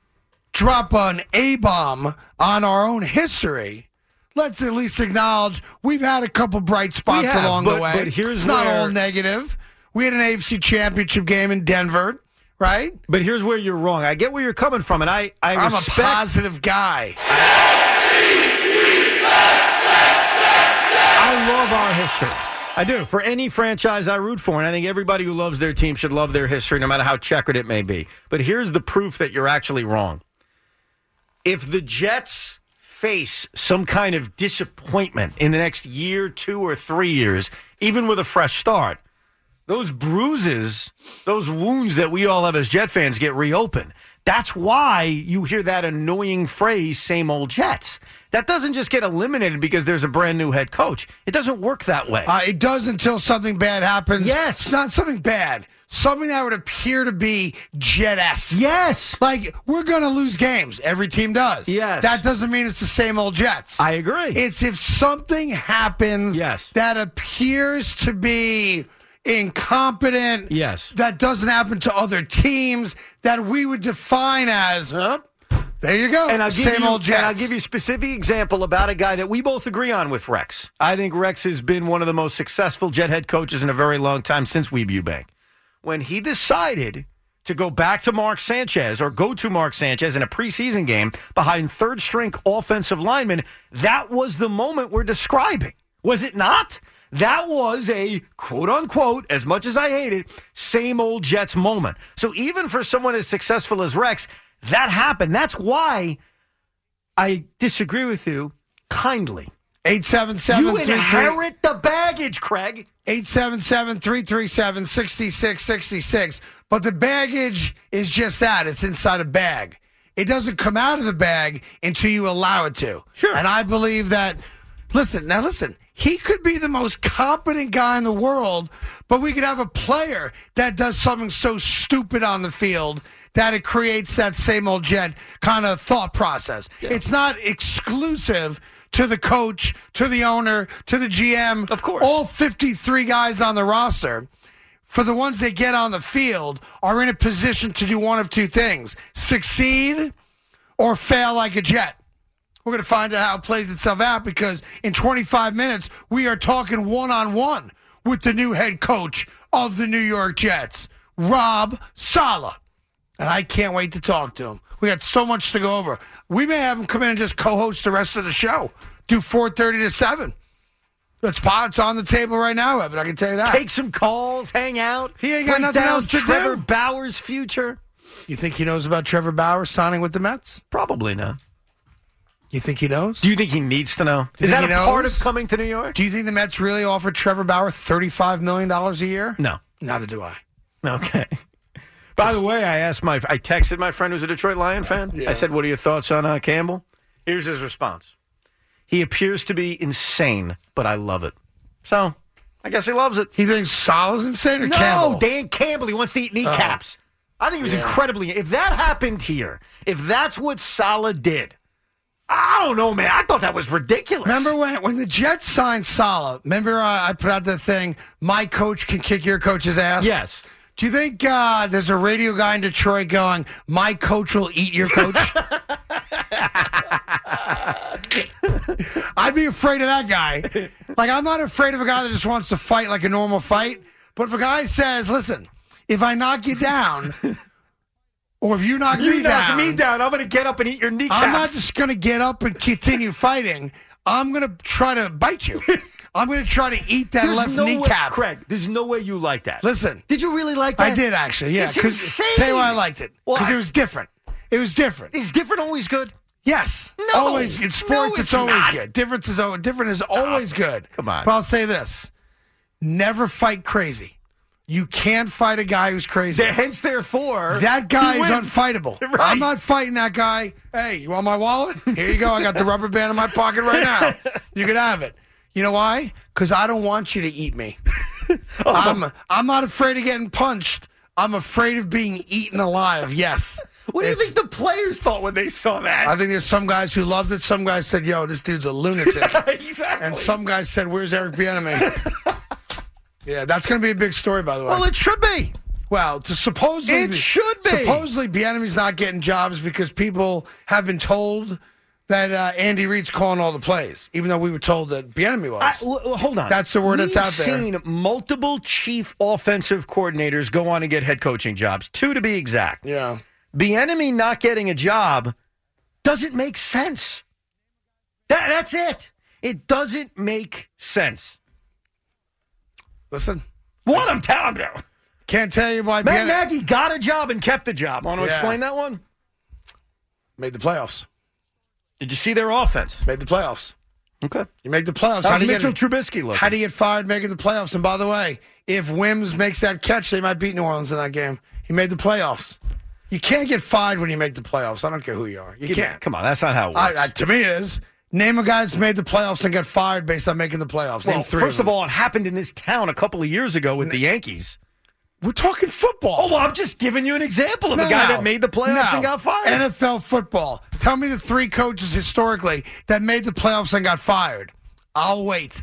S6: drop an A-bomb on our own history, let's at least acknowledge we've had a couple bright spots
S5: We have,
S6: along
S5: but-
S6: the way.
S5: but here's
S6: it's not
S5: where-
S6: all negative. We had an A F C championship game in Denver, right?
S5: But here's where you're wrong. I get where you're coming from, and I, I
S6: I'm
S5: respect.
S6: a positive guy.
S5: I love our history. I do. For any franchise I root for, and I think everybody who loves their team should love their history, no matter how checkered it may be. But here's the proof that you're actually wrong. If the Jets face some kind of disappointment in the next year, two, or three years, even with a fresh start, those bruises, those wounds that we all have as Jet fans get reopened. That's why you hear that annoying phrase, same old Jets. That doesn't just get eliminated because there's a brand new head coach. It doesn't work that way.
S6: Uh, it does until something bad happens.
S5: Yes.
S6: It's not something bad. Something that would appear to be Jet-esque.
S5: Yes.
S6: Like, we're going to lose games. Every team does.
S5: Yes.
S6: That doesn't mean it's the same old Jets.
S5: I agree.
S6: It's if something happens
S5: Yes.
S6: that appears to be incompetent,
S5: Yes.
S6: that doesn't happen to other teams, that we would define as, huh? There you go.
S5: And I'll give
S6: Same
S5: you,
S6: old Jets.
S5: And I'll give you a specific example about a guy that we both agree on with Rex. I think Rex has been one of the most successful Jet head coaches in a very long time since Weeb Eubank. When he decided to go back to Mark Sanchez or go to Mark Sanchez in a preseason game behind third-string offensive linemen, that was the moment we're describing. Was it not? That was a quote-unquote, as much as I hate it, same old Jets moment. So even for someone as successful as Rex, that happened. That's why I disagree with you kindly.
S6: eight seven seven
S5: You inherit the baggage, Craig.
S6: eight seven seven, three three seven, six six six six. But the baggage is just that. It's inside a bag. It doesn't come out of the bag until you allow it to.
S5: Sure.
S6: And I believe that, listen, now listen, he could be the most competent guy in the world, but we could have a player that does something so stupid on the field that it creates that same old Jet kind of thought process.
S5: Yeah.
S6: It's not exclusive to the coach, to the owner, to the G M.
S5: Of course.
S6: All fifty-three guys on the roster, for the ones that get on the field, are in a position to do one of two things: succeed or fail like a Jet. We're going to find out how it plays itself out, because in twenty-five minutes, we are talking one-on-one with the new head coach of the New York Jets, Rob Saleh. And I can't wait to talk to him. We got so much to go over. We may have him come in and just co-host the rest of the show. Do four thirty to seven. It's, it's on the table right now, Evan. I can tell you that.
S5: Take some calls, hang out.
S6: He ain't got
S5: break
S6: nothing
S5: down
S6: else to
S5: Trevor
S6: do.
S5: Bauer's future.
S6: You think he knows about Trevor Bauer signing with the Mets?
S5: Probably not.
S6: You think he knows?
S5: Do you think he needs to know?
S6: Do you
S5: Is that
S6: think
S5: a
S6: he
S5: part
S6: knows?
S5: of coming to New York?
S6: Do you think the Mets really offered Trevor Bauer thirty-five million dollars a year?
S5: No.
S6: Neither do I.
S5: Okay. By the way, I asked my, I texted my friend who's a Detroit Lion fan.
S6: Yeah.
S5: I said, "What are your thoughts on uh, Campbell?" Here's his response: "He appears to be insane, but I love it." So, I guess he loves it.
S6: He thinks Salah's insane or
S5: no,
S6: Campbell?
S5: Dan Campbell. He wants to eat kneecaps. I think it was
S6: Yeah.
S5: incredibly. If that happened here, if that's what Salah did, I don't know, man. I thought that was ridiculous.
S6: Remember when when the Jets signed Salah? Remember uh, I put out the thing, my coach can kick your coach's ass?
S5: Yes.
S6: Do you think uh, there's a radio guy in Detroit going, my coach will eat your coach? I'd be afraid of that guy. Like, I'm not afraid of a guy that just wants to fight like a normal fight. But if a guy says, listen, if I knock you down, or if you knock
S5: You
S6: me
S5: knock
S6: down,
S5: me down, I'm going to get up and eat your kneecaps.
S6: I'm not just going to get up and continue fighting. I'm going to try to bite you. I'm going to try to eat that
S5: There's
S6: left
S5: no
S6: kneecap.
S5: Way, Craig, there's no way you like that.
S6: Listen.
S5: Did you really like that?
S6: I did, actually, yeah.
S5: It's
S6: Because
S5: insane.
S6: tell you why I liked it.
S5: Why?
S6: Because it was different. It was different.
S5: Is different always good?
S6: Yes.
S5: No.
S6: Always. In sports,
S5: No,
S6: it's,
S5: it's
S6: always
S5: not.
S6: good. Difference is, al- different is always good.
S5: Come on.
S6: But I'll say this. Never fight crazy. You can't fight a guy who's crazy.
S5: They're- hence, therefore,
S6: That guy
S5: he
S6: is
S5: wins.
S6: unfightable.
S5: Right.
S6: I'm not fighting that guy. Hey, you want my wallet? Here you go. I got the rubber band in my pocket right now. You can have it. You know why? Because I don't want you to eat me. I'm I'm not afraid of getting punched. I'm afraid of being eaten alive. Yes.
S5: What do you
S6: It's-
S5: think the players thought when they saw that?
S6: I think there's some guys who loved it. Some guys said, yo, this dude's a lunatic.
S5: Exactly.
S6: And some guys said, where's Eric Bieniemy? Yeah, that's going to be a big story, by the way.
S5: Well, it should be.
S6: Well, to supposedly
S5: It should be.
S6: Supposedly, Bieniemy's not getting jobs because people have been told that uh, Andy Reid's calling all the plays, even though we were told that Bieniemy was.
S5: I, well, well, hold on.
S6: That's the word
S5: We've
S6: that's out there.
S5: seen multiple chief offensive coordinators go on and get head coaching jobs, two to be exact.
S6: Yeah.
S5: Bieniemy not getting a job doesn't make sense. That, that's it. It doesn't make sense.
S6: Listen,
S5: What I'm telling you.
S6: can't tell you why
S5: Matt
S6: Bieniemy
S5: Nagy got a job and kept the job. Want to
S6: Yeah.
S5: explain that one?
S6: made the playoffs.
S5: Did you see their offense?
S6: Made the playoffs.
S5: Okay.
S6: You make the playoffs.
S5: How's
S6: How do you
S5: Mitchell
S6: get,
S5: Trubisky look?
S6: How do you get fired making the playoffs? And by the way, if Wims makes that catch, they might beat New Orleans in that game. He made the playoffs. You can't get fired when you make the playoffs. I don't care who you are. You
S5: Give me-
S6: can't.
S5: Come on, that's not how it works.
S6: I, I, to me, it is. Name a guy that's made the playoffs and got fired based on making the playoffs. Name
S5: well,
S6: three.
S5: first
S6: of,
S5: of all, it happened in this town a couple of years ago with the Yankees.
S6: we're talking football.
S5: Oh, well, I'm just giving you an example of
S6: No,
S5: a guy
S6: no.
S5: that made the playoffs
S6: No.
S5: and got fired.
S6: N F L football. Tell me the three coaches historically that made the playoffs and got fired. I'll wait.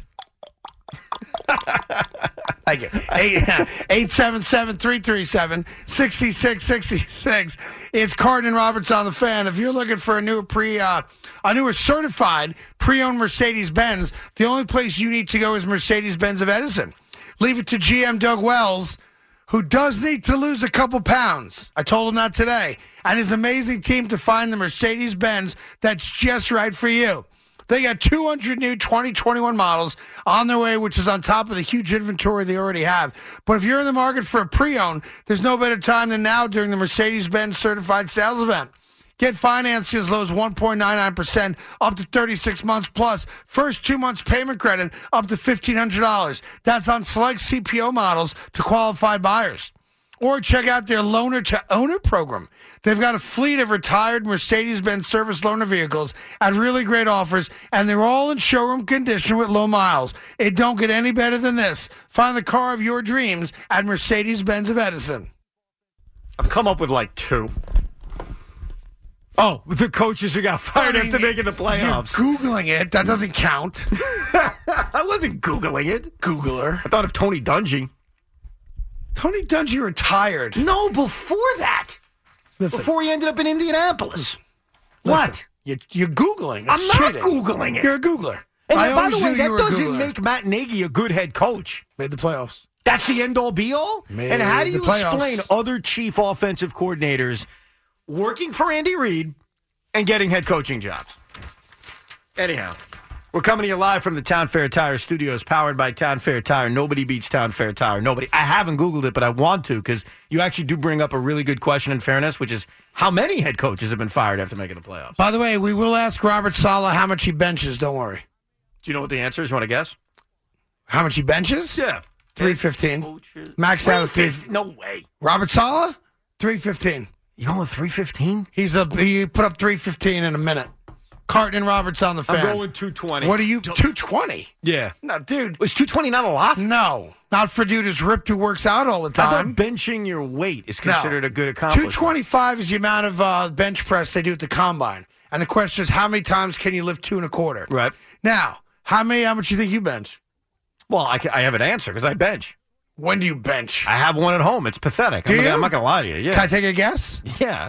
S6: Thank you. eight seven seven, three three seven, six six six six. It's Carton and Roberts on the Fan. If you're looking for a new pre, uh, a newer certified pre-owned Mercedes-Benz, the only place you need to go is Mercedes-Benz of Edison. Leave it to G M Doug Wells, who does need to lose a couple pounds. I told him that today. And his amazing team to find the Mercedes-Benz that's just right for you. They got two hundred new twenty twenty-one models on their way, which is on top of the huge inventory they already have. But if you're in the market for a pre-owned, there's no better time than now during the Mercedes-Benz Certified Sales Event. Get financing as low as one point nine nine percent up to thirty-six months plus. First two months payment credit up to fifteen hundred dollars. That's on select C P O models to qualified buyers. Or check out their loaner-to-owner program. They've got a fleet of retired Mercedes-Benz service loaner vehicles at really great offers, and they're all in showroom condition with low miles. It don't get any better than this. Find the car of your dreams at Mercedes-Benz of Edison.
S5: I've come up with like two. Oh, the coaches who got fired
S6: I mean,
S5: after making the playoffs.
S6: You're Googling it. That doesn't count.
S5: I wasn't Googling it.
S6: Googler.
S5: I thought of Tony Dungy.
S6: Tony Dungy retired.
S5: No, before that.
S6: Listen,
S5: Before he ended up in Indianapolis.
S6: listen,
S5: What?
S6: You, you're Googling.
S5: I'm
S6: It's
S5: not
S6: cheating.
S5: Googling it.
S6: You're a Googler.
S5: And
S6: I
S5: then, by
S6: always
S5: the way,
S6: knew
S5: that
S6: you were a
S5: doesn't
S6: Googler.
S5: make Matt Nagy a good head coach.
S6: Made the playoffs.
S5: That's the end all be all.
S6: Made
S5: And how do
S6: the
S5: you
S6: playoffs.
S5: explain other chief offensive coordinators working for Andy Reid and getting head coaching jobs? Anyhow, We're coming to you live from the Town Fair Tire Studios, powered by Town Fair Tire. Nobody beats Town Fair Tire. Nobody. I haven't Googled it, but I want to because you actually do bring up a really good question in fairness, which is how many head coaches have been fired after making the playoffs?
S6: By the way, we will ask Robert Saleh how much he benches. Don't worry.
S5: Do you know what the answer is? You want to guess?
S6: How much he benches?
S5: Yeah.
S6: three fifteen. Max out of three.
S5: No way.
S6: Robert Saleh? three fifteen.
S5: You going with three fifteen?
S6: He's a, he put up three fifteen in a minute. Carton and Roberts on the fan.
S5: I'm going two twenty.
S6: What are you? two twenty?
S5: Yeah.
S6: No, dude.
S5: Was two twenty not a lot?
S6: No. Not for dude who's ripped who works out all the
S5: I thought
S6: time.
S5: benching your weight is
S6: No.
S5: considered a good accomplishment.
S6: two twenty-five is the amount of uh, bench press they do at the combine. And the question is, how many times can you lift two and a quarter?
S5: Right.
S6: Now, how many, how much do you think you bench?
S5: Well, I, ca- I have an answer because I bench.
S6: When do you bench?
S5: I have one at home. It's pathetic.
S6: Do
S5: I'm,
S6: you?
S5: I'm not going to lie to you. Yeah.
S6: Can I take a guess?
S5: Yeah.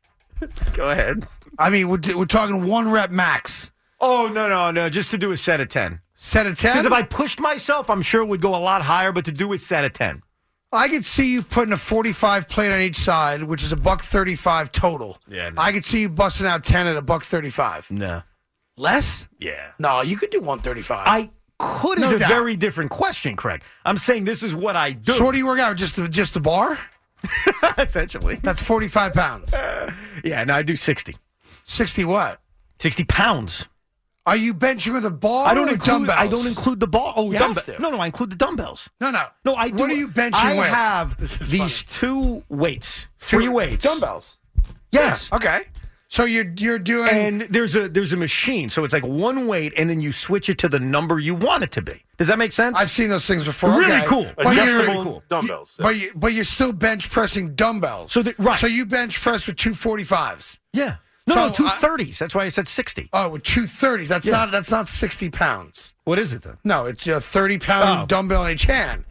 S5: Go ahead.
S6: I mean, we're, we're talking one rep max.
S5: Oh, no, no, no. Just to do a set of ten.
S6: Set of ten?
S5: Because if I pushed myself, I'm sure it would go a lot higher, but to do a set of ten.
S6: I could see you putting a forty-five plate on each side, which is a buck thirty-five total.
S5: Yeah, no.
S6: I could see you busting out ten at a buck thirty-five.
S5: No.
S6: Less?
S5: Yeah.
S6: No, you could do one thirty-five.
S5: I could
S6: No
S5: is a
S6: doubt.
S5: very different question, Craig. I'm saying this is what I do.
S6: So what do you work out? Just the, just the bar?
S5: Essentially.
S6: That's forty-five pounds.
S5: Yeah, no, I do sixty.
S6: sixty what?
S5: sixty pounds.
S6: Are you benching with a bar
S5: I don't
S6: or
S5: include.
S6: dumbbells?
S5: I don't include the ball. Oh,
S6: You
S5: dumbbell.
S6: have to.
S5: No, no, I include the dumbbells.
S6: No, no.
S5: No, I do.
S6: What are you benching
S5: I
S6: with?
S5: have
S6: This is
S5: these
S6: funny.
S5: two weights, three weights.
S6: Dumbbells.
S5: Yes.
S6: Yeah, okay. So you're you're doing
S5: And there's a there's a machine, so it's like one weight, and then you switch it to the number you want it to be. Does that make sense?
S6: I've seen those things before.
S5: Really
S6: okay.
S5: cool.
S6: But you're,
S7: Adjustable
S5: cool.
S7: dumbbells.
S6: but you but you're still bench pressing dumbbells.
S5: So the- right.
S6: So you bench press with two forty-fives.
S5: yeah. No,
S6: So
S5: no, two
S6: I-
S5: thirties. That's why I said sixty.
S6: Oh, with two thirties. That's
S5: Yeah.
S6: not that's not sixty pounds.
S5: What is it then?
S6: No, it's a thirty pound
S5: Oh.
S6: dumbbell in each hand.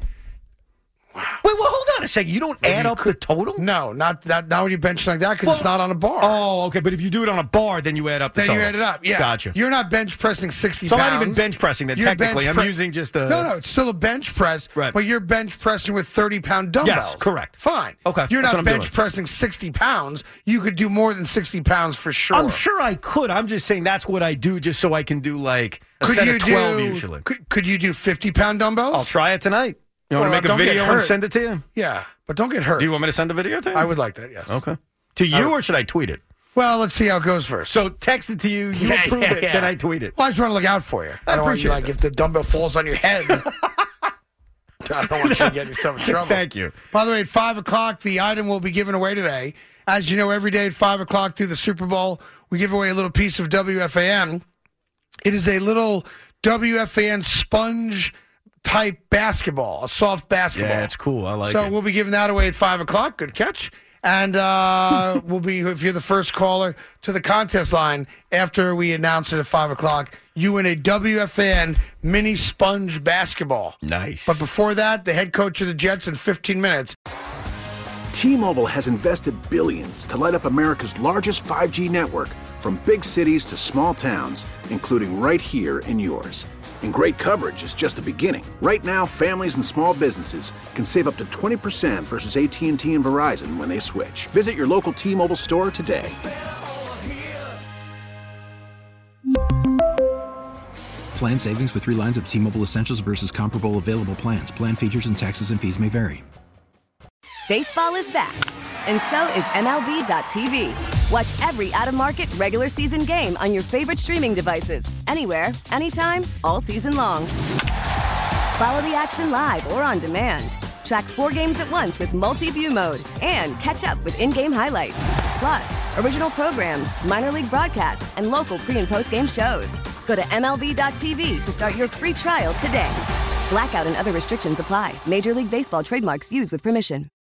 S5: Wait, well, hold on a second. You don't add up the total?
S6: No, not that. Not when you bench like that because it's
S5: Well-
S6: not on a bar.
S5: Oh, okay. But if you do it on a bar, then you add up the
S6: then
S5: total.
S6: you add it up. Yeah,
S5: Gotcha.
S6: You're not bench pressing sixty
S5: So I'm
S6: pounds.
S5: not even bench pressing then,
S6: You're
S5: technically.
S6: bench
S5: I'm
S6: pre-
S5: using just a...
S6: No, no, it's still a bench press.
S5: Right.
S6: But you're bench pressing with thirty pound dumbbells.
S5: correct.
S6: Fine.
S5: Okay,
S6: You're
S5: that's
S6: not
S5: what I'm
S6: bench
S5: doing.
S6: pressing sixty pounds. You could do more than sixty pounds for sure.
S5: I'm sure I could. I'm just saying that's what I do just so I can do like a
S6: Could
S5: set
S6: you
S5: of twelve
S6: do?
S5: usually.
S6: Could, could you do fifty pound dumbbells?
S5: I'll try it tonight. You want
S6: Well,
S5: to make a
S6: don't get
S5: video and
S6: hurt.
S5: send it to you?
S6: Yeah, but don't get hurt.
S5: Do you want me to send a video to you?
S6: I would like that. Yes.
S5: Okay. To you,
S6: I would-
S5: or should I tweet it?
S6: Well, let's see how it goes first.
S5: So text it to you, you
S6: Yeah,
S5: approve
S6: yeah,
S5: it,
S6: yeah.
S5: then I tweet it.
S6: Well, I just want to look out for you.
S5: I
S6: don't want you,
S5: appreciate
S6: like
S5: that.
S6: if the dumbbell falls on your head. I don't want you to get yourself in trouble.
S5: Thank you.
S6: By the way, at five o'clock, the item will be given away today. As you know, every day at five o'clock through the Super Bowl, we give away a little piece of W F A N. It is a little W F A N sponge type basketball, a soft basketball.
S5: Yeah, it's cool. I like
S6: so
S5: it.
S6: we'll be giving that away at five o'clock. Good catch. And uh, we'll be, if you're the first caller to the contest line after we announce it at five o'clock, you win a W F A N mini sponge basketball.
S5: Nice.
S6: But before that, the head coach of the Jets in fifteen minutes.
S3: T-Mobile has invested billions to light up America's largest five G network, from big cities to small towns, including right here in yours. And great coverage is just the beginning. Right now, families and small businesses can save up to twenty percent versus A T and T and Verizon when they switch. Visit your local T-Mobile store today.
S4: Plan savings with three lines of T-Mobile Essentials versus comparable available plans. Plan features and taxes and fees may vary.
S13: Baseball is back, and so is M L B dot T V. Watch every out-of-market regular season game on your favorite streaming devices, anywhere, anytime, all season long. Follow the action live or on demand. Track four games at once with multi-view mode and catch up with in-game highlights. Plus, original programs, minor league broadcasts, and local pre- and post-game shows. Go to M L B dot T V to start your free trial today. Blackout and other restrictions apply. Major League Baseball trademarks used with permission.